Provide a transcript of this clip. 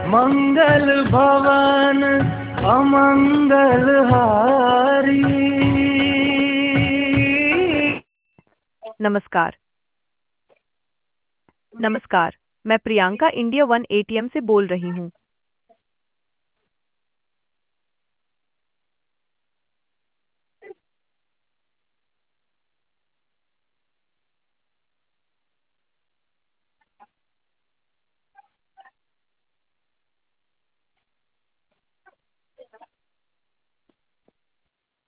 मंगल भवन अमंगल हारी। नमस्कार। नमस्कार, मैं प्रियंका इंडिया वन एटीएम से बोल रही हूँ।